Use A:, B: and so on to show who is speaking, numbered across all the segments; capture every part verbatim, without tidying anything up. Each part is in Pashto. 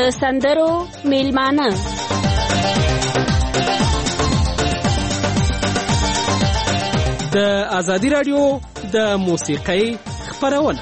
A: سندرو میلمانه
B: د ازادي رادیو د موسیقۍ خپرونه.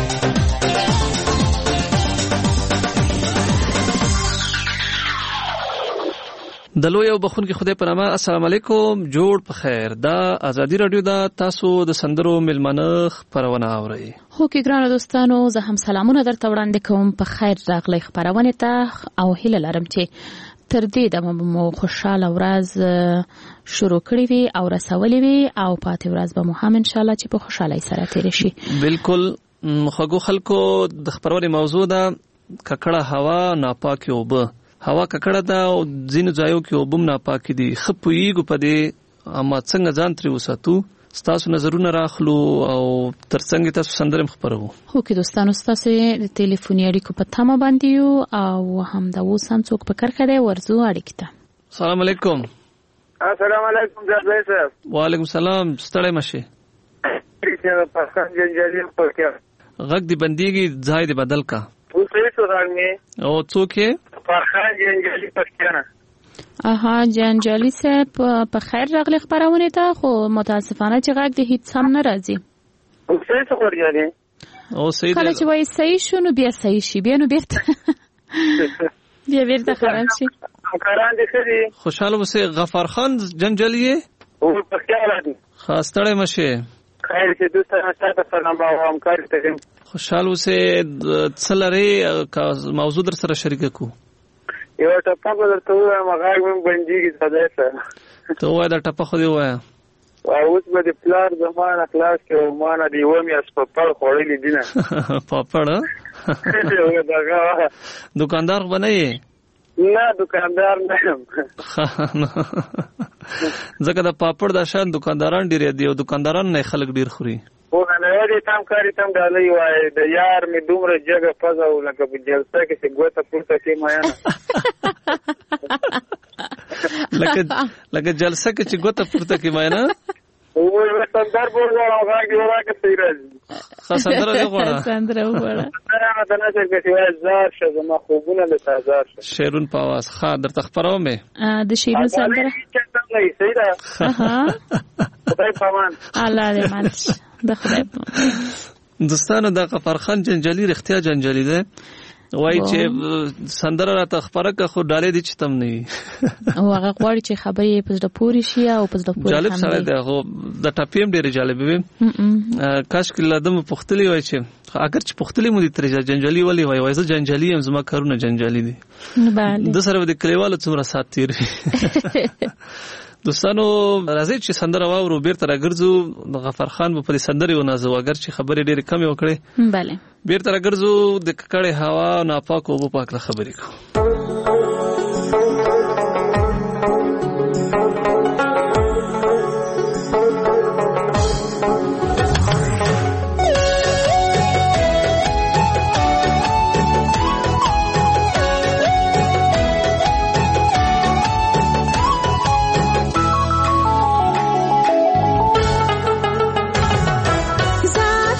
B: د لوی او بخون کې خدای په نامه. السلام علیکم، جوړ په خیر. دا ازادي رادیو دا تاسو د سندرو میلمانه خپرونه اورئ.
C: هو کې ګرانو دوستانو، زه هم سلامونه درته وړاندې کوم. په خیر راغلی خپرونه ته او هیله لرم چې تر دې دمه مو خوشاله ورځ شروع کړې وي او رسولې وي او پاتې ورځ به مو هم ان شاء الله چې په خوشحالۍ سره تیر شي.
B: بالکل. خوږو خلکو د خپرونې موضوع ده ککړه هوا، ناپاکه اوبه. هوا ککړه ده او ځینو ځایو کې اوبه ناپاکه دي. ښه پوهیږو په دې، اما څنګه ځان ترې وساتو؟ ستاسو نظرونه راخلو او ترڅنګ تاسو سندرې خپرو.
C: هو کې دوستانو، ستاسو د ټلیفوني اړیکو په تمه باندې یو او هم دا اوس هم څوک په کرخه دی ورزو اړیکې ته.
B: السلام علیکم.
D: السلام علیکم جناب صاحب.
B: وعلیکم السلام. ستړی مشه.
D: چې په خان جنجالي په کې
B: غږ دی بنديږي، ځای دی بدل کا.
D: اوس یې څو راغلی
B: او څوک یې؟ په
D: خان جنجالي پښتنه.
C: اها جنجالي صاحب په خیر راغلی خبرونه ته، خو متاسفانه چې غږ د هیڅ هم نه راځي.
D: اوس یې څو ورغلی؟
B: او صحیح دی.
C: کله چې وایي صحیح شونه بیا صحیح شي، بیا نو بیرته بیا بیرته خراب شي.
D: کاران دې سړي
B: خوشاله وسه. غفار خان جنجالي
D: او پښتنه دي.
B: خاص تړې مشه.
D: خیر چې دوستانو تاسو سلام او همکاري ته
B: خوشاله وسه. څلره موضوع در سره شریک کو.
D: یو ټپه به درته ووایم، غږ مې بندېږي ساده سره.
B: ته ووایه دا ټپه خو دې ووایه.
D: اوس به د پلار زمانه خلاص کړې او ما نه د یوه میاشت پاپړ خوړلي دي نه.
B: پاپړ دوکاندار خو به نه یې؟
D: نه دوکاندار نه یم.
B: ځکه د پاپړ دا شان دوکانداران ډېر دي او دوکانداران نه خلک ډېر خوري.
D: خو نه یې تم کاری تم ډالۍ وایي د یار مې دومره جګه پزه او لکه په جلسه کې چې ګوته پورته کې مایانه
B: لکه لکه جلسه کې چې ګوته پورته کې مایانه.
D: او سندر بوله او غاګي وراکه سیراځي.
B: خاصندره دی غوړه.
C: سندره وړه.
D: دا د نظر کې چې زار شه زما خوبونه له تازه شه.
B: شیرون پاواز خا درته خبرو مې.
C: د شیرون سندره.
D: سیدا.
C: اها.
D: خدای پامان.
C: الله دې مالش. د خدای پامان.
B: دوستانو دا غفار خان جنجالي رښتیا جنجالي ده. وای چې سندره راته خبره که خو ډالې دي چې تم نه وي.
C: او هغه غواړي چې خبرې په زړه پورې شي او په زړه پورې
B: جالب سره ده. خو د ټاپیم ډېر جالب وي. کاش کې لادم پختلی وای چې اگر چې پختلی مو دي تر جنجالي ولي وای وای زه جنجالي هم زما کارونه جنجالي دي.
C: بله. د
B: سره د کلیوالو څومره سات تیر. دوستانو راځي چې سندره واورو، بیرته راګرځو. د غفار خان په دې سندرې ونازو اگر چې خبرې ډېرې کمې وکړي.
C: بله.
B: بیرته راګرځو د ککړې هوا، ناپاک اوبو په اړه خبرې کوو.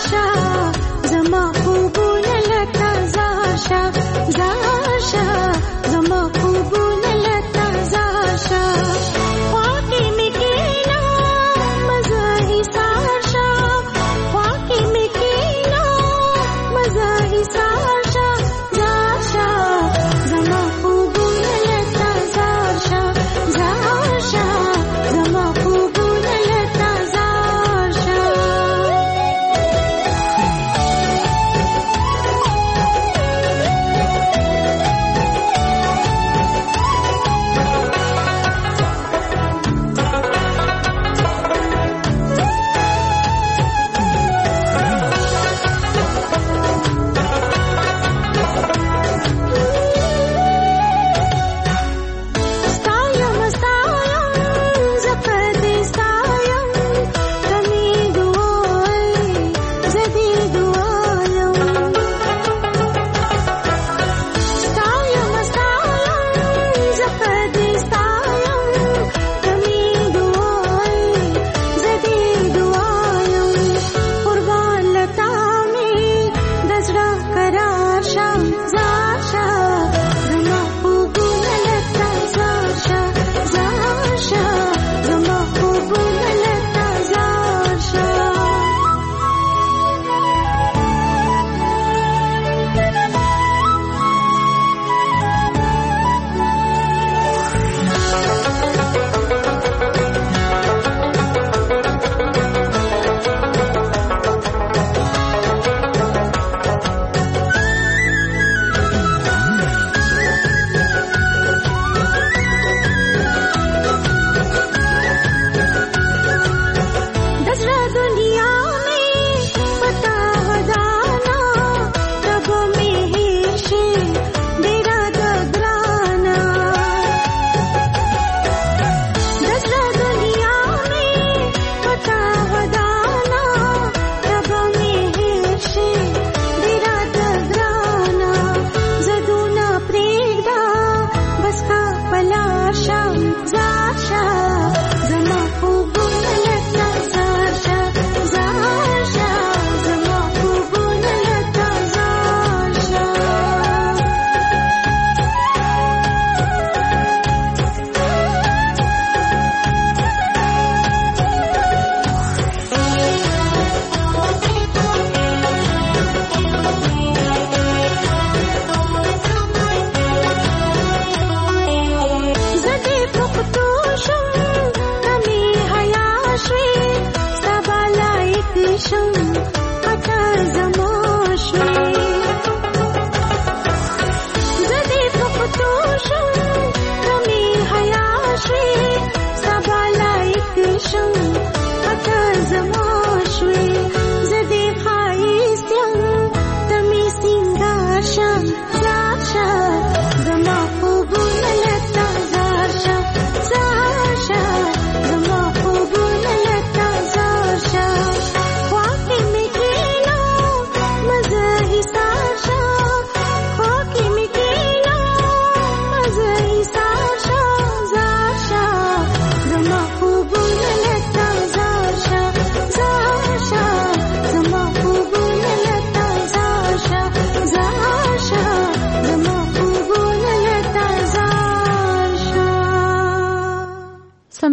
E: زما خوبونه لکه زاشا زاشا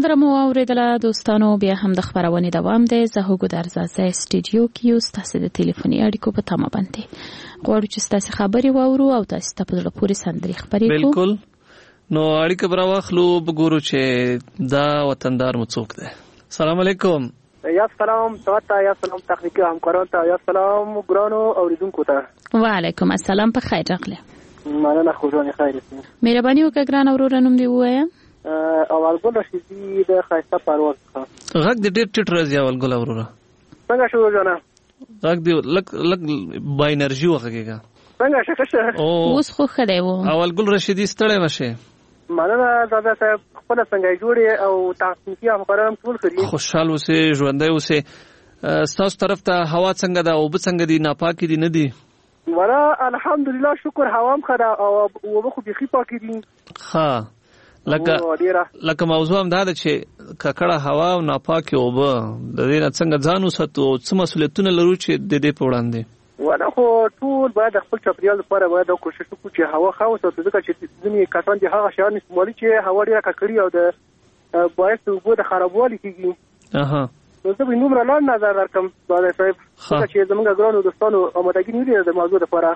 C: سندره مو اوریدله دوستانو، بیا هم د خبرونې دوام دی. زه هوګو درزازه سټوډیو کې یو ستاسو د ټلیفوني اړیکو په تمه باندې غواړو چې ستاسو خبرې واورو او تاسو ته په زړه پورې سندرې خبرې کوو.
B: بالکل. نو اړیکه برا واخلو، وګورو چې دا وطندار مو څوک دی. السلام علیکم.
E: یا سلام تاسو، یا سلام تخنیکی همکاران ته، یا سلام ګرانو اوریدونکو ته.
C: وعلیکم السلام، په خیر راغلی.
E: مننه، خوشحالي خیر اوسئ.
C: مهرباني وکړه ګران اورور نوم دی ووایم.
E: اولګل رشیدي د خایسته پرواز څخه.
B: غږ دې ډېر ټیټ راځي اولګل اورور.
E: څنګه شو جانا؟
B: غږ دې لک لک با انرژي وغږیږي.
E: څنګه شکه؟
B: او
C: اوس خو خدای وو.
B: اولګل رشیدي ستړی مشه.
E: مننه دادا صاحب، خپل څنګه جوړي او تخنیکی همکاران ټول کړی.
B: خوشحال اوسئ، ژوندۍ اوسئ. ستاسو طرف ته هوا څنګه ده او به څنګه دي؟ ناپاکي دي نه دي؟
E: ولا الحمدلله شکر، هوا هم خدا او وبه خو بيخي پاکي دي.
B: ها لکه لکه موضوع هم دا ده چې ککړه هوا او ناپاکي اوبه د دې نه څنګه ځان وساتو، څه مسؤلیتونه لرو چې د دې په وړاندې؟
E: ولا خو ټول باید خپل چاپیریال لپاره باید کوشش وکړو چې هوا ښه وساتو، ځکه چې ځینې کسان دي هغه شیان استعمالي چې هوا ډېره ککړي او د باعث د اوبو د خرابوالي کېږي.
B: اها
E: نو زه به نومره لاندې نظر درکړم دادا صاحب، ځکه چې زموږ ګرانو دوستانو آمادګي نه لري د موضوع لپاره.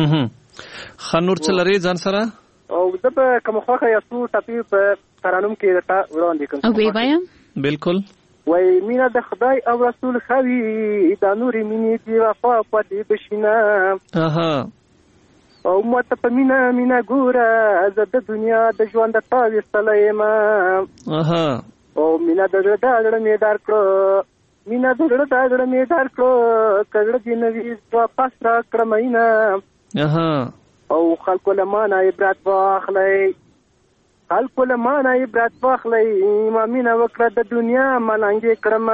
B: ښه نور څه لرې ځان سره؟
E: او زه به کوم خوښه یا څو ټپې په ترانوم کې درته وړاندې کړم.
C: او وی وایم.
B: بالکل.
E: وای مینه د خدای او رسول خوي، دا نورې مینې دی وفا پدې بشینه.
B: اها
E: او ماته په مینا مینا ګوره، زه د دنیا د ژوند د تاوې ستلی یم.
B: اها
E: او مینا د زړه د زړه مې در کړو، مینا د زړه د زړه مې در کړو، کړه دې نه وي واپس را کړه مینا.
B: اها
E: او خلکو له مانه عبرت واخلئ، خلکو له مانه عبرت واخلئ، ما مینا وکړه د دنیا ملنګې کړم.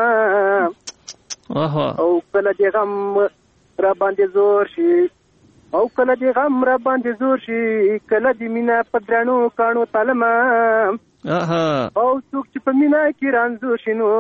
E: او کله دې غم را باندې زور شي، او کله دې غم را باندې زور شي، کله دې مینا په درنو کاڼو تلمه. او څوک چې په مینا کې رانځور شي نو،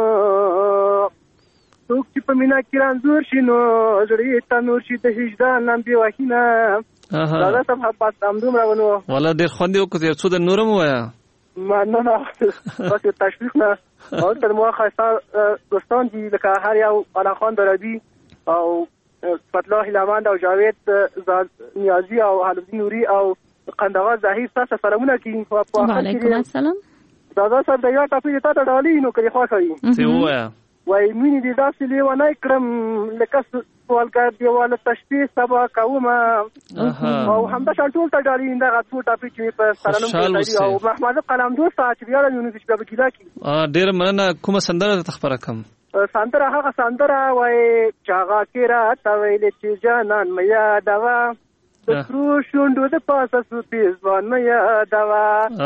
E: څوک چې په مینا کې رانځور شي نو، زړه ته نور شي د هجران لمبې وهینه. دادا صاحب بس همدومره ونو.
B: والله ډېر خوند یې وکړ، یو څو د نورم ووایه.
E: مننه، بس یو تشویق نه. او تر ما ښایسته دوستان دي لکه هر یو علا خان درابي او فتلا هیلمند او جاوید نیازي او حلوزي نوري او قندغا زهیر تاسو سلامونه کوي.
C: وعلیکم السلام.
E: دادا صاحب د یو ټاپې ته ډالۍ نو کړي خوښه وي.
B: څه ووایه؟
E: وای مینې دې داسې لیونی کړم لکه سوالګر دیواله تشبیه سبا کومه. او همدا شان ټول ته ډالۍ دغه څو ټاپې چې په ترنم کې لري. او محمد قلم دوست چې بیا له یونیز په بګیلا کې.
B: ډېر مننه. کومه سندره ته خبره کوم؟
E: سندره هغه سندره وای چاغه کې را تا ویلې چې جانان مې یادوه، د سرو شونډو د پاسه سپي ځوان مې یادوه.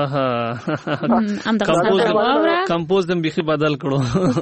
B: کمپوز دم بیخي بدل کړو.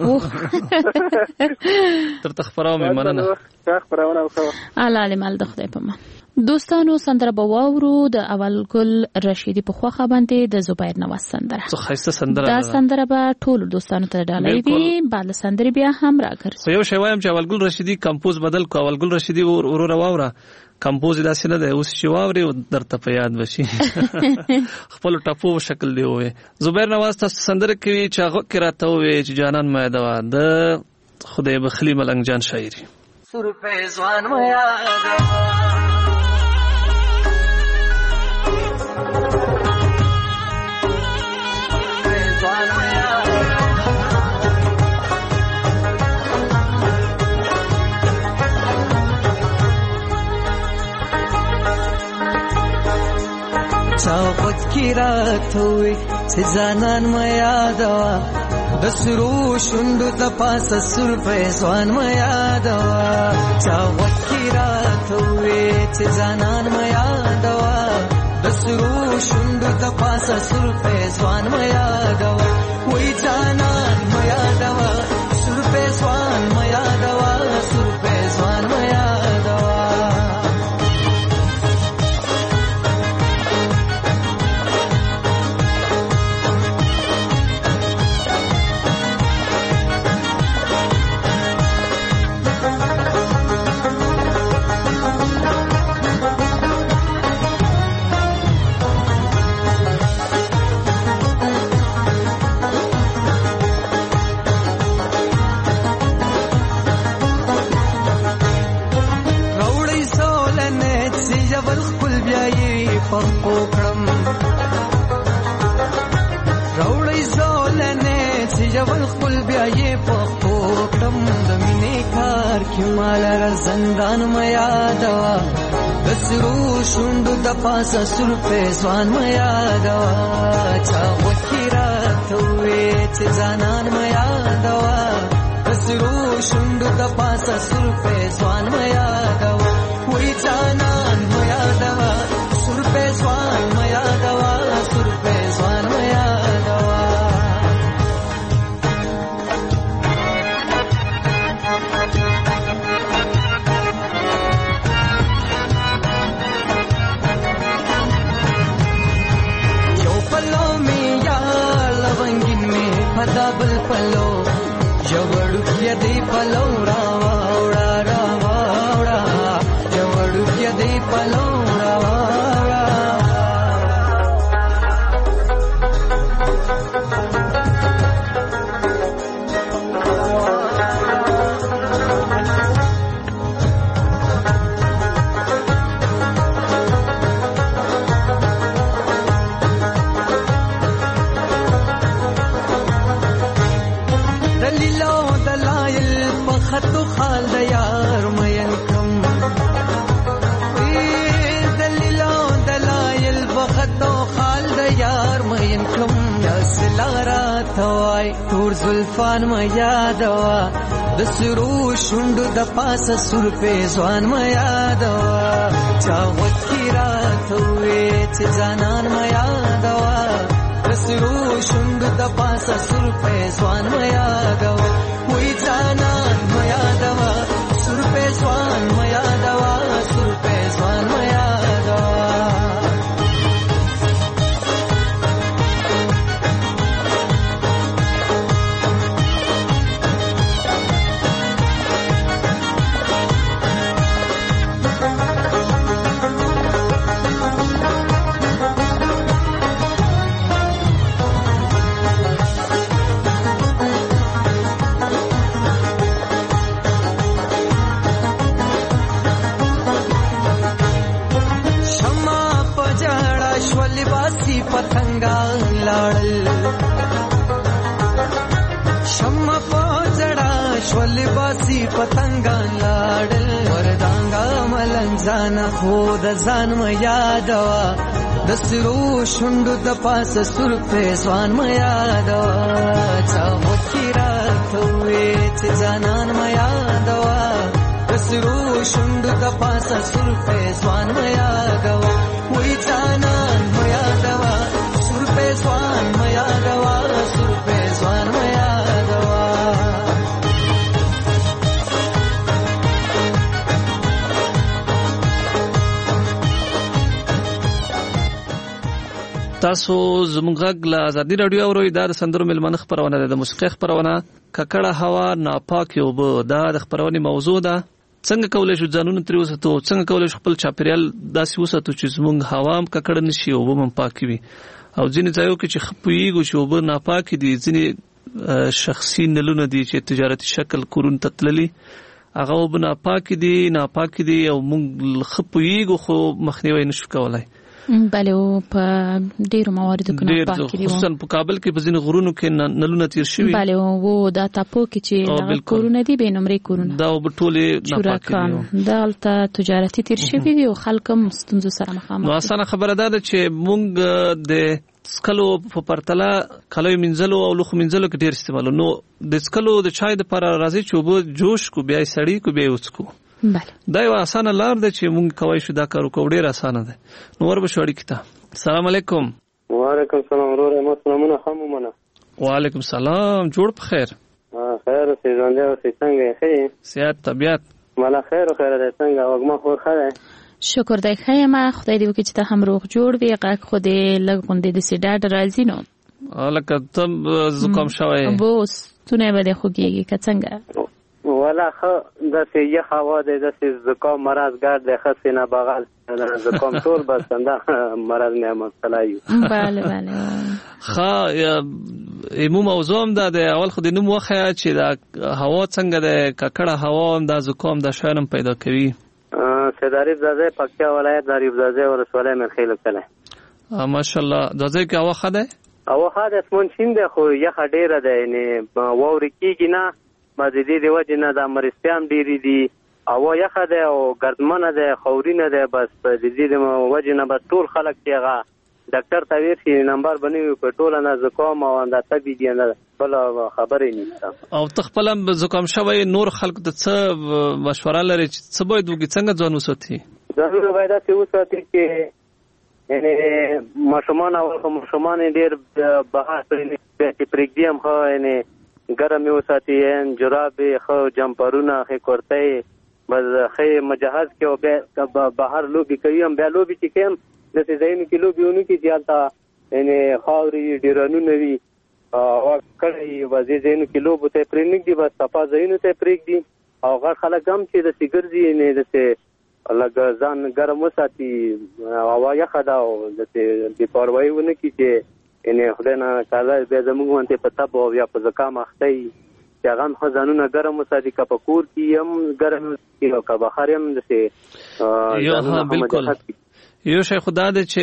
B: تر تخبراو مې مننه.
E: تخبراونه وکړه.
C: الله علم د خدای په مان. دوستانو سندره به واورو د اولګل رشیدي په خوخه باندې د زبیر نواز سندره.
B: څه خسته سندره
C: دا سندره به ټول دوستانو ته ډالۍ وي. بعد سندره بیا هم راګرځي.
B: یو شی وایم چې اولګل رشیدي کمپوز بدل کو. اولګل رشیدي ورور واوره کمپوز داسې نه دی، اوس چې واوري درته په یاد وشي. خپل ټاپو شکل دی وې. زبیر نواز تاسو سندره کوي چې هغه کې راته وې چې جانان مې دوا د خدای بخلی ملنګ جان شاعري.
F: سر په ځوان مې یادوه، چاوت کی راتوي چې ځانان مې یادوه، د سرو شونډو د پاسه سر په ځوان مې یادوه. چاوت کی راتوي چې ځانان مې یادوه، د سرو شونډو د پاسه سر په ځوان مې یادوه. وای ځانان مې یادوه، سر په ځوان مې یادوه، سر په ځوان مې یادوه. بیا یې پښتو کړم د مینې کار کې مال را زندان مې یادوا د سرو شونډو د پاسه سر په ځوان مې یادوا چا وکړه راته وې چې ځانان مې یادوا د سرو شونډو د پاسه سر په ځوان مې یادوا وې ځانان مې یادوا سر په ځوان مې یادوا سر په ځوان مې یادوا دابل پلو جوړو کې دی پلو را وړا را وړا جوړو کې دی پلو را وړا خطو خال د یار مین کم ای دلیلو دلایل بخطو خال د یار مین کم دسلارا توای تور زلفان ما یادوا د سرو شوندو د پاسه سر په ځوان ما یادوا چا وکیرا توې چې ځانان ما یادوا د سرو شوندو د پاسه سر په ځوان ما یادوا وې ځانان ما یادوا سر په ځوان ما یادوا سر په ځوان ما یادوا پتنگا لاړل شمع پوجړا شول باسي پتنگا لاړل وردانګا ملنګ خو د ځان م یادوا د سرو شوندو د پاسه سر په ځوان م یادوا چا وکیرا ته چې ځانان م یادوا د سرو شوندو د پاسه سر په ځوان م یادوا وې ځانان م یادوا سر په ځوان م یادوا سر په ځوان م یادوا
B: تاسو زموږ غږ له ازادي رادیو اورئ. دا د سندرو ملمنه خبرونه ده، د موسیقۍ خبرونه. ککړه هوا، ناپاکه اوبه، دا د خبرونې موضوع ده. څنګه کولای شو ځانونه ترې وساتو؟ څنګه کولای شو خپل چاپیریال داسې وساتو چې زموږ هوا هم ککړه نشي، اوبه هم پاکې وي؟ او ځینې ځایو کې چې ښه پوهېږو چې اوبه ناپاکې دي، ځینې شخصي نلونه دي چې تجارتي شکل کورونو ته تللي، هغه اوبه ناپاکې دي ناپاکې دي او موږ ښه پوهېږو خو مخنیوی نشو کولی.
C: بله او په ډیرو مواردو کې ناپاکې دي،
B: خصوصا په کابل کې په ځینې غرونو کې نلونه تیر شوي.
C: بله او دا تاپو کې چې دغه کورونه دي، بې نمرې کورونه، دا اوبه ټولې ناپاکې دي، دا هلته تجارتي تیر شوي دي او خلک هم ستونزو سره مخامخ دي.
B: نو اسانه خبره دا ده چې موږ د څکلو په پرتله کالوي مینځلو او لوښو مینځلو کې ډېر استعمالو. نو د څکلو د چای دپاره راځي چې اوبه جوش کو، بیا یې سړي کو، بیا یې وڅکو.
C: بله
B: دا یو اسانه لار ده چې موږ کولی شو دا کار وکړو، ډېر اسانه ده. نو وربشو اړیکې ته. السلام علیکم.
D: وعلیکم سلام وروره، ما سلامونه ښه ومنه.
B: وعلیکم سلام، جوړ په خیر.
D: خیر اوسې، ژوندی اوسې، څنګه یې؟ ښه یې؟
B: صحت طبیعت
D: مالا خیر و خیره دی، څنګه وږمه خور ښه دی؟
C: شکر دی ښه یم، خدای دې وکړي چې ته هم روغ جوړ وي. غږ خو دې لږ غوندې داسې ډاډ راځي. نو
B: لکه ته زکام شوی یې؟
C: اوبه ستونی به دې خوږېږي که څنګه؟
D: والا ښه داسې یخ هوا دی، داسې زکام مرض ګرد دی، ښه سینه بغل زکام ټول بس همدا مرض مې مسله یو.
C: بله بله
B: ښه ایمو موضوع هم دا دی. اول خو دې نوم وښیه چې دا هوا څنګه دی، ککړه هوا هم دا زکام دا شیان هم پیدا کوي.
D: سید عریف زاده، پکتیا ولایت، عریف زاده ولسوالۍ، مرخیل کلی.
B: ماشاءالله. دا ځای کې هوا ښه دی؟
D: او هدا اسمن شین ده خو یخه ډیره ده یعنی واوري کیږي نه ما د دې د وجه نه د مرستيان ډیری دي او یخه ده او ګردمنه ده خورینه ده بس د دې د وجه نه بس ټول خلک تیغه ډاکټر ته ورشي نمبر بنوي په ټوله نه زکام او انداته بي دي نه بل خبرې نشته
B: او تخپلم زکام شوی نور خلک د څه مشوره لري چې څه باید وګي څنګه ځان وساتي
D: ضرور باید چې وساتي چې یعنی ماشومان او ماشومان ډیر بهر چې پرګدیم خو یعنی ګرم وساتي ان جراب خو جمپرونه خو کوړتای بس خې مجهز کې او بهر لوبي کوي هم به لوبي چې کوم د زین کې لوبيونو کې ځالتا یعنی خاوري ډیرانو نوي او کړي وځي زین کې لوب ته پرېنګ دي بس صفا زین ته پرېګ دي او غړ خلک هم چې د سیګرځي نه د لږ ځان ګرم وساتي او یا خدا او د دې پروايي ونه کی چې ان خدای نه تعالی به زموږ وانته پتا بو یا په زکام اخته چې هغه خزانونه ګرم وساتي کا پکور کی هم ګرم او کا بخار هم د
B: یو ها بالکل یو شي خدا دې چې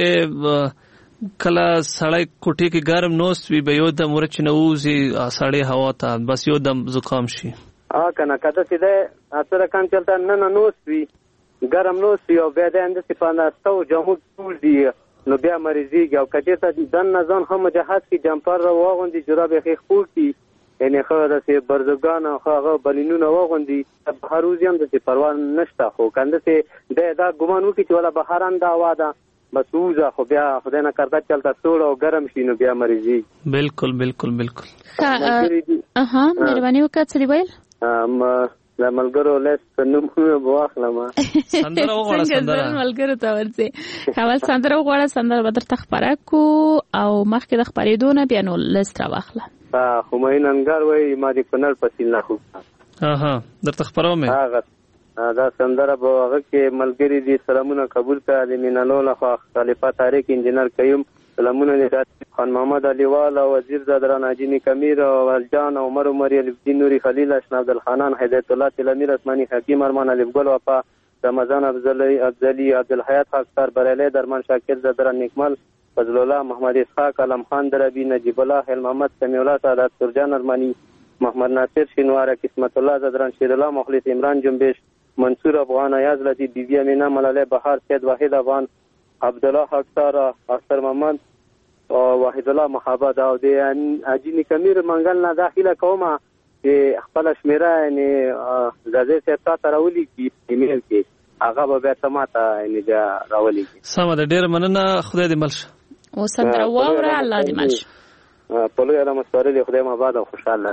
B: کله سړی کوټې کې ګرم نوست وي به یو د مرچ نووزي سړی هوا ته بس یو دم زکام شي
D: ا کنه کته سیده اثر کان چلتا نه نه نوست وي ګرم نوست وي او بیا د اند سپانه تو جمهور ټول دی نو بیا مریضي او کته ته دن نزان هم جهاد کې جمپر واغوندي جراب خې خور کی یعنی خو د سي برزګان خو هغه بلینونه واغوندي هر روز هم د پروا نشته خو کنده سي د دا ګمان وکي چې ولا بهاران دا واده مسوزه خو بیا خدای نه کړه چلتا ټول او ګرم شي نو بیا مریضي
B: بالکل بالکل بالکل
C: اها مهرباني وکړه څه دی ویل
D: ام د ملګرو لیس نوم واخلم
B: سندره وغواړه سندره
C: ملګرو ته ورسې اول سندره وغواړه سندره به درته خبره کو او مخکې د خبرېدو نه بیا نو لیست راواخله
D: خو مې ننګر وای ما دې کنل پسیل نه خو
B: اها درته خبرو مې
D: هغه دا سندره به هغه کې ملګری دي سلامونه قبول کړه د مینانو له خلیفہ طارق انجینر قیوم سلامونه دي خان محمد علي والا وزیر زادران اجینی کمیر او ولجان عمر عمر الدین نوري خلیل اشنا عبد الحنان هدایت الله تلمیر اسماني حکیم ارمان علي ګل وفا رمضان افضلی افضلی عبد الحیات خاکسار بریلی درمان شاکر زادران نیکمل فضل الله محمد اسحاق علم خان دربی نجیب الله هل محمد سمیع الله سعادت سرجان ارمانی محمد ناصر شینواره قسمت الله زادران شیر الله مخلص عمران جنبش منصور افغان ایاز لدی بی بی امینا ملاله بهار سید واحد افغان عبد الله خاکسار اختر محمد او واحد الله محبت او د اجینی کمیر منګل نه داخله کومه چې خپل شمیره یعنی زده ته تا راولي کی ایمیل کې هغه به تماته یعنی دا راولي
B: سم د ډیر مننه خدای دې ملشه
C: او سندره وره الله دې ملشه
D: په لوی علامه سپارلې خدای ما بعد خوشاله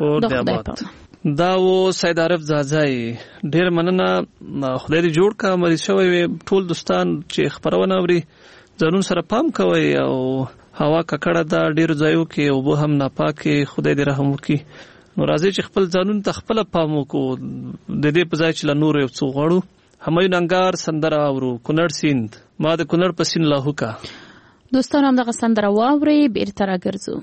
B: دا و سید عارف زازای ډیر مننه خدای دې جوړ کا مریض شوی ټول دوستان چې خبرونه اوري ځانون سره پام کوي او هوا ککړه دا ډیر ځایو کې او به هم ناپاکه خدای دې رحم وکړي نو راځي چې خپل ځانون ته خپل پام وکړو د دې په ځای چې لنور یو څو غړو همایون انګار سندره اورو کونړ سیند ما د کونړ په سین لاهو کا
C: دوستان هم دغه سندره واوري بیرته راګرځو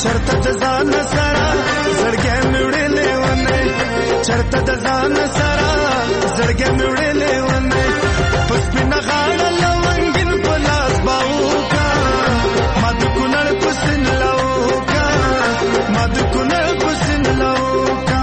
G: چرته د ځان سره زړګې مې وړلې ونه چرته د ځان سره زړګې مې وړلې ونه پس مې نه غاړه لونګین په لاس باوکا ما د کونړ په سین لاوکا ما د کونړ په سین لاوکا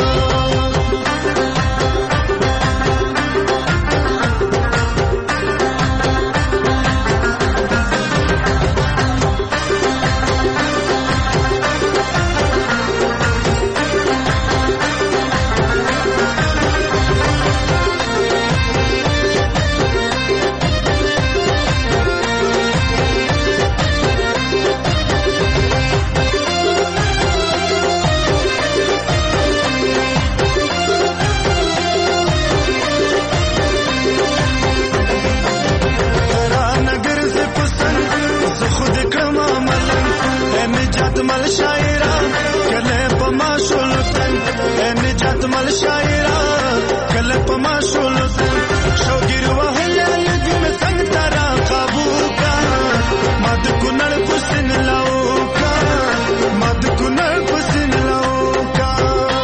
G: مل شاعرہ کله پما شولتن نجات مل شاعرہ کله پما شولتن شوګیر وهله لګم څنګه ترا قابو کا مد کونړ پسن لاو کا مد کونړ پسن لاو کا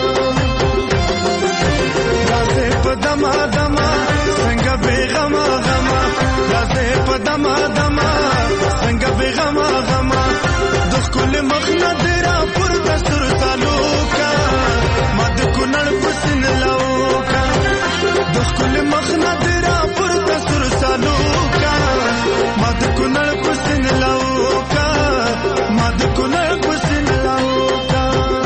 G: راسه پدما دما څنګه بیغما غما راسه پدما دما څنګه بیغما غما کل مخنا درا پر دسر تعلقا مد کونړ پسن لاوکا دخ کل مخنا درا پر دسر تعلقا مد کونړ پسن لاوکا مد کونړ پسن لاوکا.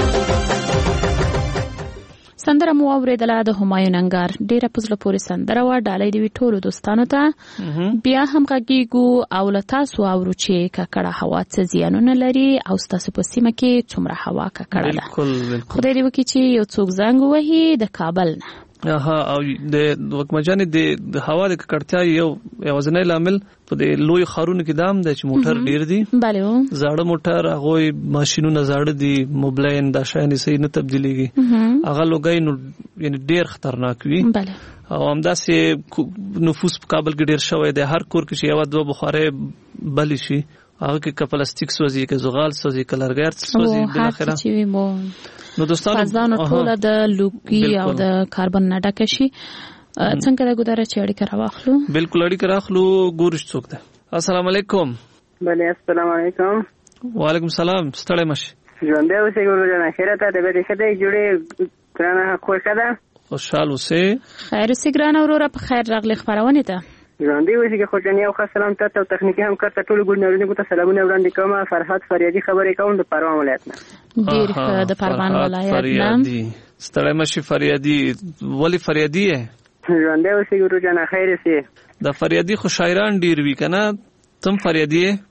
C: سندره مو اوریدله د همایون انګار ډیره پزله پورې سندره وه. ډالۍ دې وي ټولو دوستانو ته. بیا هم غږیږو او له تاسو اورو چې ککړه هوا څه زیانونه لري او ستاسو په سیمه کې څومره هوا ککړه ده. خدای دې وکړي چې یو څوک زنګ ووهي د کابل نه.
B: ها او د وکمجانې د هوا د ککړتیا یو یوازینی لامل په د لوی ښارونو کې دام دی چې موټر ډیر دي.
C: بله
B: زاړه موټر هغوی ماشینونه زاړه دي موبلاین دا شیانې صحیح نه تبدیلیږي هغه لوګی نو یعنی ډیر خطرناک وي.
C: بله
B: او همداسې نفوس په کابل کې ډیر شوی دی. هر کور کې چې یوه دوه بخارۍ بلې شي هغه کې که پلاستیک سوځي که زغال سوځي که لرګی سوځي بالاخره نو دوستانو
C: فضانو ټوله د لوګي او د کاربن نه ډکه شي. څنګه ده ګودره چې اړیکه راواخلو؟
B: بالکل اړیکه راخلو. ګورش څوک ده؟ السلام علیکم.
E: بله السلام علیکم.
B: وعلیکم السلام. ستړی مشي.
E: ژوندی اوسئ ګورجانه خیره ته طبیعت ښه دی جوړې ګرانه خوښه ده
B: خوشحال اوسئ.
C: خیر اوسئ ګرانه وروره په خیر راغلې خپرونې ته.
E: ژوندی اوسئ که خوشحالي او ښه سلام ته او تخنیکي همکار ته ټولو ګورنرونو ته سلامونه وړاندې کوم. فرحت فریادي خبرې کوم د پروان ولایت نه.
C: ډېر ښه د پروان ولایت نه.
B: ستړی مشي فریادي. ولې فریادي یې؟
E: ژوندی اوسئ ګورجانه خیر اوسئ.
B: د فریادي خو شاعران ډېر وي که نه؟ تم فریادي یې؟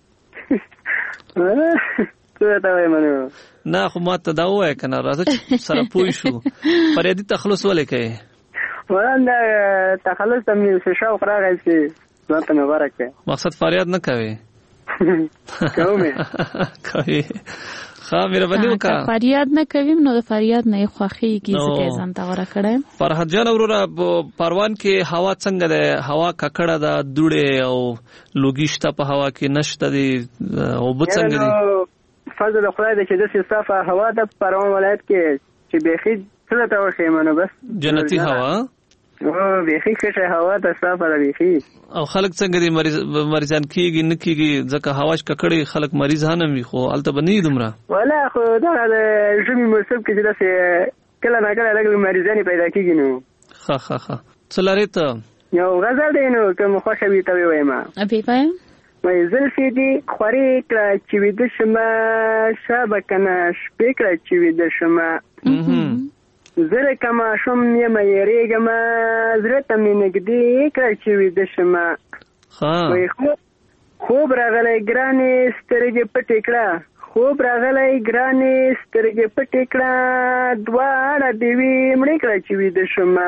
E: څه ته وایم نو
B: نه خو ما ته دا ووایه که نه راځه چې سره پوه شو. فریادي تخلص ولې کوې؟
E: ولن دا تخلص ته مې څه شوق راغی چې ځان ته مې غوره کړې.
B: مقصد فریاد نه کوې؟
E: کوم یې
B: کوې. ښه مهرباني وکړه.
C: که فریاد نه کویم نو د فریاد نه یې خوښېږي ځکه یې ځان ته غوره کړی.
B: فرحت جان وروره پروان کې هوا څنګه ده؟ هوا ککړه ده دوړې او لوګي شته په هوا کې نشته دي اوبه څنګه دي؟
E: فضل خدای دی چې داسې صافه هوا ده په پروان ولایت کې چې بیخي څه ته وښیم نو بس
B: جنتي هوا
E: بیخي ښه هوا ده صافه ده بیخي.
B: او خلک څنګه دي مریضان کېږي نه کېږي ځکه هوا چې ککړې خلک مریض هم وي خو هلته به نه وي دومره؟
E: والا خو دغه د ژمي موسم کې چې داسې کله نه کله لږ مریضانې پیدا کېږي نو.
B: ښه ښه ښه څه لرې ته؟
E: یو غزل دی نو که مو خوښه وي ته ووایم.
C: بې وایم
E: وایي زلفې دې خورې کړه چې ویده شمه شابه کنه شپې کړه چې ویده شمه زه لکه ماشوم یمه یېرېږمه زړه ته مې نږدې کړه چې ویده شمه. وایي خوب راغلی ګرانې سترګې پټې کړه خوب راغلی ګرانې سترګې پټې کړه دواړه دې وي مړې کړه چې ویده شمه.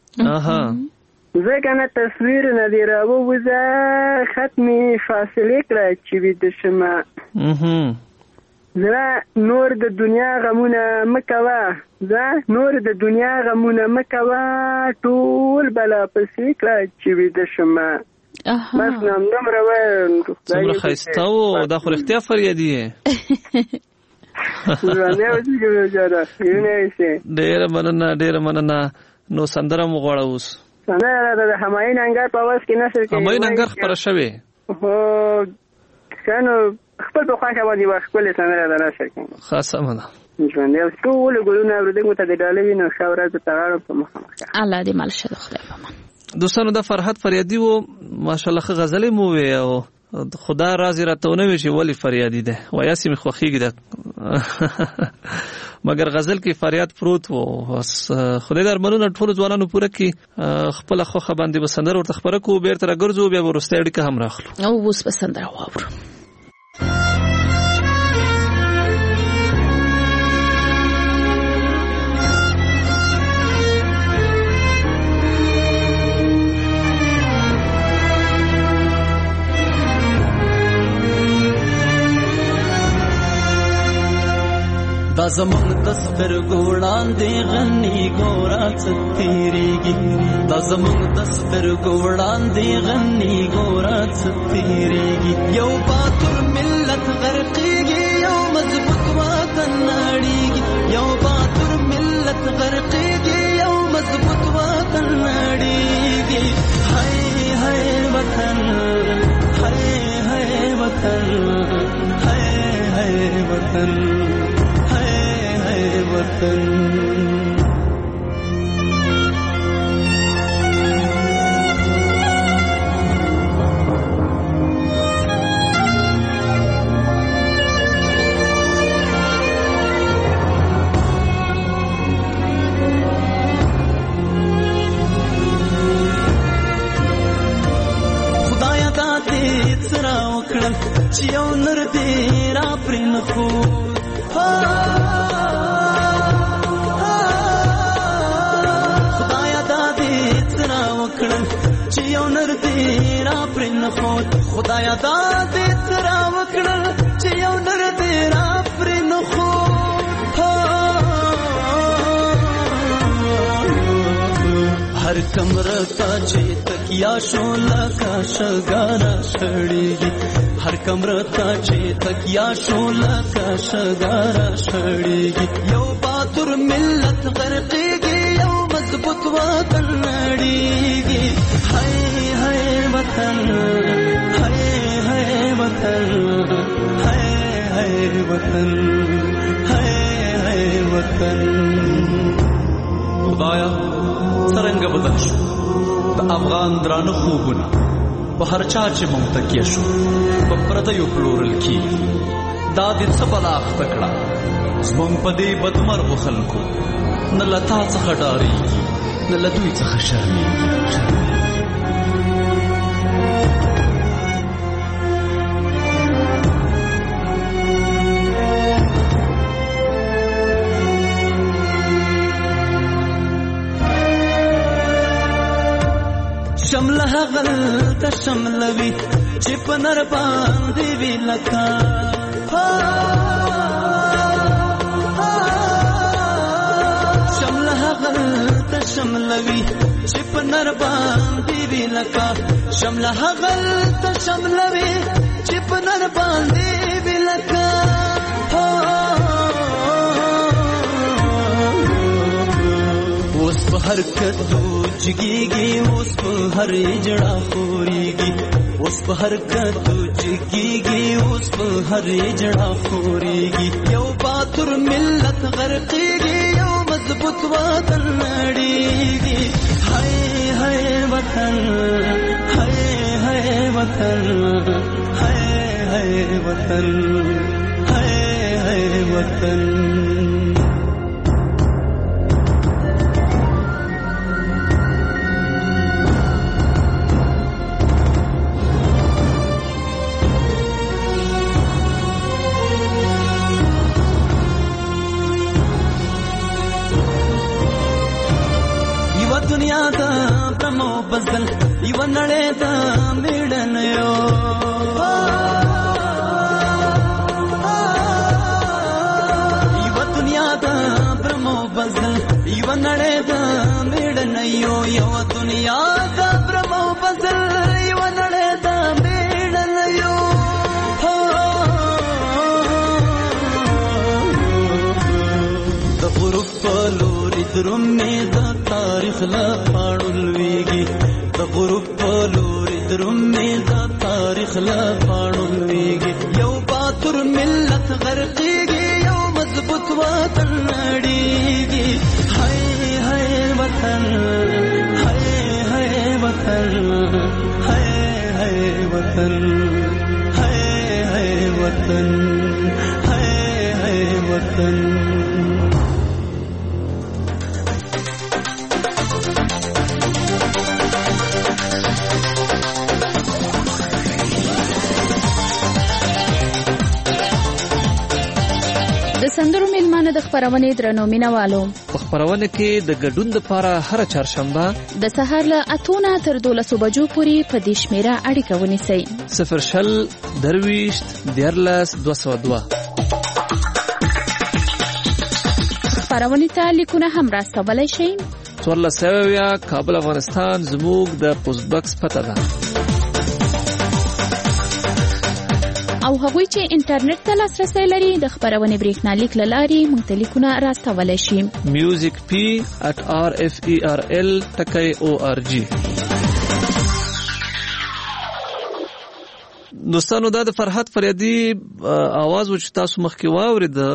E: ځکه نه تصویر نه دې راووځه خط مې فاصلې کړه چې ویده شمه. زه نور د دنیا غمونه مه کوه زه نور د دنیا غمونه مه کوه ټول بلا پسې کړه چې ویده شمه. بس نام نمره وایم.
B: څومره ښایسته و دا خو رښتیا فریادي یې.
E: ژوندی اوسې کې بېچاره وینې ایسې.
B: ډېره مننه ډېره مننه. نو سندره مو غواړه اوس؟
E: سندره د همایون انګر په اواز کې نشر کوي.
B: همایون انګر خپره شوې؟
E: هو ښه نو خپل په خوښه باندې یوه ښکلې سندره ده نشر کوي.
B: ښه سمه ده.
E: ژوندی اوس ټولو ګلونه اورېدونکو ته د ډالۍ وي نو ښه ورځ ته غواړم په مخامخ.
C: الله دې مل شه د خدای په امان.
B: دوستانو دا فرحت فریادي و ماشاءالله ښه غزلې مو وې او خدا راز راته ونه وی چې ولی فریادي ده وایاسي مې خوښیږي ده مګر غزل کې فریاد پروت و. بس خدای دې ارمانونه ټول ځوانانو پوره کړي. خپل خوخه باندې بسندر ورته خبره کو بیرته راګرځو بیا ورسته اړیکه هم راخلو.
C: او اوس بسندر واورو.
F: دا زمون دستر ګوړان دی غنی ګورا ستیریږي. دا زمون دستر ګوړان دی غنی ګورا ستیریږي. یو باتور ملت غرقیږي یو مضبوط وطن نړیږي. یو باتور ملت غرقیږي یو مضبوط وطن نړیږي. هاي هاي وطن هاي هاي وطن هاي هاي وطن وطن. خدایا دا دې سره وکړل چې یو نر دې را پرې نه خو خدایا دا دې سره وکړل چې یو نر دې را پرې نه خو. هر کمره ته چې تکیا شو لکه شګاره شړېږي. هر کمره ته چې تکیا شو لکه شګاره شړېږي. یو باتور ملت غرقېږي یو مضبوط وطن نړېږي. هاي هاي وطن هاي هاي وطن هاي هاي وطن هاي هاي وطن. خدایا څرنګه بدل شو د افغان درانه خوبونه په هر چا چې مونږ تکیه شو په پردیو پلورل کېږي. دا دې څه بلا اخته کړه زمونږ په دې بدمرغو خلکو نه له تا څخه ډارېږي نه له دوی څخه شرمېږي. شمله غل ته شملوي چې په نر باندې وی لکا. شمله غل ته شملوي چې په نر باندې وی لکا. شمله غل ته شملوي چې په نر باندې وی لکا. اوس په حرکت جګيږي اوس په هر جړه خوريږي. اوس په حرکت جګيږي اوس په هر جړه خوريږي. یو باتور ملت غرقيږي یو مضبوط وطن نړيږي. هاي هاي وطن هاي هاي وطن هاي هاي وطن هاي هاي وطن. دنیا دا پرمو بزل یو نړۍ دا میړن یو. یو دنیا دا پرمو بزل یو نړۍ دا میړن یو. یو دنیا دا پرمو بزل یو نړۍ دا میړن یو. درومې د تاریخ لا پاڼو لویږي د غروب په لوري درومې د تاریخ لا پاڼو لویږي یو باتور ملت غرقېږي یو مضبوط وطن نړېږي هاي هاي وطن هاي هاي وطن هاي هاي وطن هاي هاي وطن هاي هاي وطن
C: د سندرو میلمانه د خبرونې درنو مینوالو
B: په خبرونه کې د ګډون لپاره هر چهارشنبه
C: د سهار له اتونه تر دولسو بجو پورې په دې شمیره اړیکه ونیسئ
B: صفر شل درویشت دیارلس دوه سوه دوه
C: خبرونې ته لیکونه هم راستولی شئ
B: څوارلس سوه اویا کابل افغانستان زموږ د پوسټ باکس پته ده
C: او هغوی چې انټرنیټ ته لاسرسی لري د خبرونې بریښنالیک له لارې موږ ته لیکونه راستولی شي
B: میوزیک پی ات آر اف ای آر ال ټکی او آر جی دوستانو دا د فرحت فریادي आवाज و چې تاسو مخکې واورېده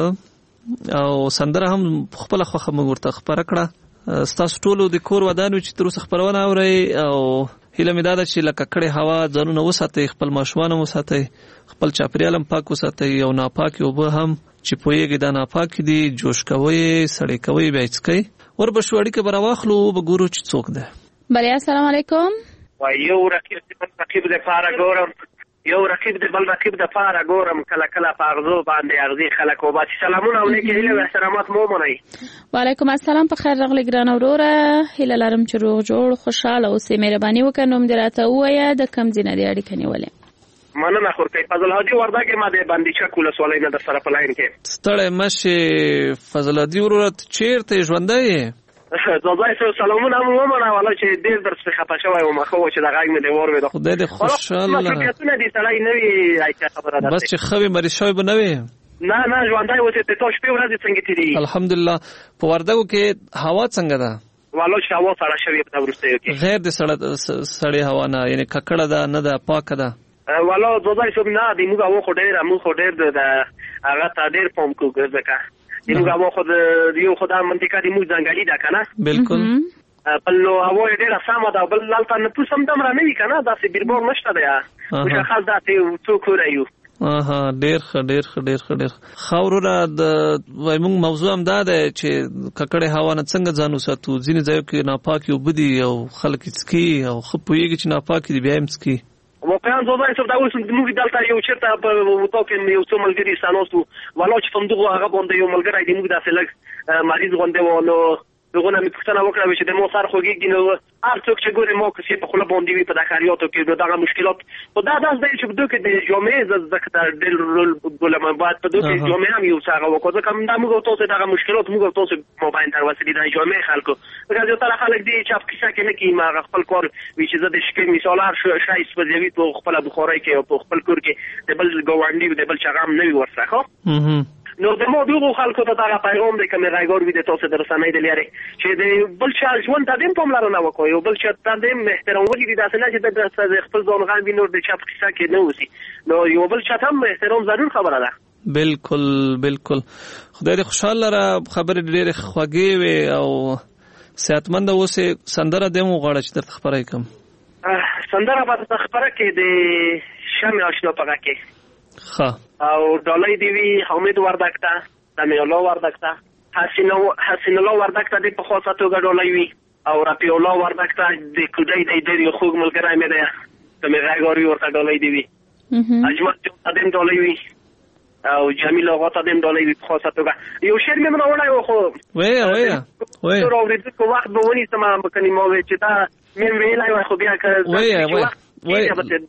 B: او سندره هم خپله خوښه موږ ورته خپره کړه ستاسو ټولو د کور ودانو چې تر اوسه خپرونه اورئ او هیله مې دا ده چې له ککړې هوا ځانونه وساتئ خپل ماشومان هم وساتئ خپل چاپېریال هم پاک وساتئ او ناپاکې اوبه هم چې پوهېږئ دا ناپاکې دي جوش کوئ سړې کوئ بیا یې څکئ وربشو اړیکه به راواخلو به ګورو چې څوک دی
C: بلې السلام علیکم
H: یو رقیب د بل رقیب دپاره ګورم یو رقیب د بل رقیب دپاره ګورم کله کله په اغزو باندې اغزي خلک وباسي سلامونه او نیکې هیلې او احترامات مو ومنئ
C: وعلیکم السلام په خیر راغلی ګرانه وروره هیله لرم چې روغ جوړ خوشحاله اوسې مهرباني وکړه نوم دې راته ووایه د کوم ځای نه دې اړیکه نیولې
H: مننه خورکۍ فضل حاجي وردګ ما د باندې چک ولسوالۍ نه در سره په لاین کې
B: ستړی مشې فضل حاجي وروره چېرته یې ژوندی یې
H: زازای سو سلامونه هم ومنه والا چې ډېر درڅخه خفه شوی وم ښه و چې د غږ مې دې واورېده
B: خدای دې خوشحاله
H: مصروفیتونه دي سړی نه وي ایچا خبره ده
B: بس چې ښه وي مریض شوی به نه وي
H: نه نه ژوندی اوسې ته تا شپې ورځې څنګه تېرېږي
B: الحمدلله په وردګو کې هوا څنګه ده
H: والا چې هوا سړه شوې په وروستیو کې
B: غیر د سړې هوا نه یعنې ککړه ده نه ده پاکه ده
H: والا زازای صاحب نه د موږ هوا خو ډېره موږ خو ډېر د هغه ته ډېر پام کوو ځکه موږ هوا خو د یو خو دا منطقه د موږ ځنګلي ده که نه
B: بلکل
H: بل نو هوا یې ډېره سمه ده بل هلته نفوس هم دومره نه وي که نه داسې بیربار نشته دی مشخص داسې څو کوره یو
B: اها ډېر ښه ډېر ښه ډېر ښه ډېر ښه وروره د وایي موږ موضوع هم دا دی چې ککړې هوا نه څنګه ځان وساتو ځینې ځایو کې ناپاکې اوبه دي او خلک یې څکي او ښه پوهېږي چې ناپاکې دي بیا یې هم څکي
H: واقعا زادای صاحب دا اوس موږ دلته یو چېرته په وطاق کې یو څو ملګري ستاناستو والا چې په همدغو هغه باندې یو ملګری د موږ داسې لږ مریض غوندې و نو دغه نه مې پوښتنه وکړه چې د مو سر خوږېږي نو هر څوک چې ګوري ما کسې په خوله باندې وي په داخلیاتو کې نو دغه مشکلات خو دا داسې دی چې په دوی کې د جامعې زه زده کړه ډېر رول بولم باید په دوی کې جامعې هم یو څه هغه وکړو ځکه دا موږ او تاسو دغه مشکلات موږ او تاسو مابین تر وسیلې د جامعې خلکو ځکه یو تر خلک دي چې په کیسه کې نه کوي ما خپل کار وي چې زه د شکل مثال هر شی سوځوي په خپل بخارۍ کې او په خپل کور کې د بل ګاونډي د بل چغام نه وي ورسره خو نو د مو دغه خلکو ته دا پیغام دی کوم راګور وي د تاسو درسنۍ د لري چې د بل چا ژوند ته دیم پاملرنه وکړي او بل چا ته دیم احترام ولري دا څنګه چې د خپل ځان غان ویني د چا په کیسه کې نه وسی نو یو بل چا هم احترام ضرور خبره ده
B: بالکل بالکل خدای دې خوشاله را خبرې ډېرې خوږې وي او صحتمند اوسې سندره دې مو غواړه چې درته خبرې کوم
H: سندره به درته خبره کې د شمع آشنا په غږ کې
B: ښه
H: او ډالۍ دی وی حمید وردګ ته سمیع الله وردګ ته حسین حسین الله وردګ ته د په خاصه توګه ډالۍ وی او رفیع الله وردګ ته د کډۍ د ډېر یو خوږ ملګری مې دی کومې راګوري ورته ډالۍ دی وی اجمل ته دیم ډالۍ وی او جمیل هغه ته دیم ډالۍ وی په خاصه توګه یو شعر مې منوړای و خو
B: وای وای وای
H: تر اورېدو کو وخت به ونی سم مکني مو چې دا مې ویلای خو بیا که
B: وای وای وای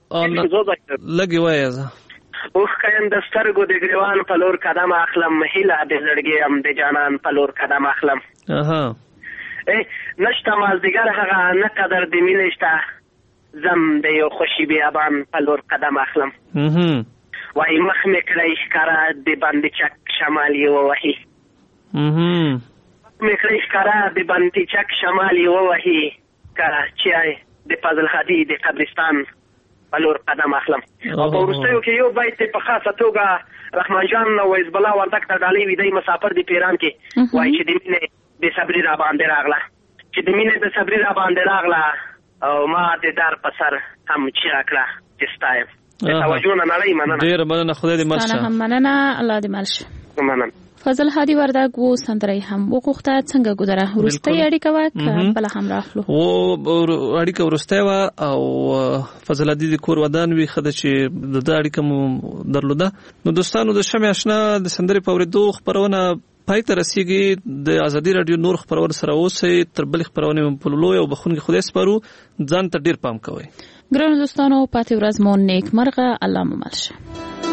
B: لګي وای
H: اوخ کایم د سترګو د ګریوان په لور قدم اخلم هیله د زړګي هم د جانان په لور قدم اخلم
B: اها
H: ای نشته مازدیګر هغه نه قدر د مینې شته زم د یو خوشي بیابان په لور قدم اخلم
B: اها
H: وای مخ مې کړی ښکاره د باندې چک شمال یې ووهي
B: اها
H: میکړی ښکاره د بنتي چک شمال یې ووهي که چې د فضل هادي د قبرستان په لور قدم اخلم. او په وروستیو کې یو بیت په خاصه توګه رحمان جان او حزب الله وردګ ته ډالۍ وي دی مسافر د پیران کې وایي چې د مینې بې صبري را باندې راغله چې د مینې بې صبري را باندې راغله او ما د در په سر هم چیغه کړه چې ستا یم. د توجه نه نړۍ مننه.
B: ډېره مننه. خدای دې مل شه.
C: ستانه هم مننه. الله دې مل شه.
H: مننه.
C: فضل هادي وردګ و سندره هم وغوښته. څنګه ګذره وروستۍ اړیکه وه که بله هم راخلو؟
B: و اړیکه وروستۍ وه او فضل هادي د کور ودان وي ښه ده چې د ده اړیکه مو درلوده. نو دوستانو د شمع اشنا د سندرې په اورېدو خپرونه پای ته رسیږي. د ازادي راډیو نور خپرونه سره اوسئ. تر بلې خپرونې مو په لوی او بخښونکي خدای سپارو. ځان ته ډېر پام کوئ.
C: ګرانو دوستانو پاتې ورځ مو نیک مرغه. الله مو مل شه.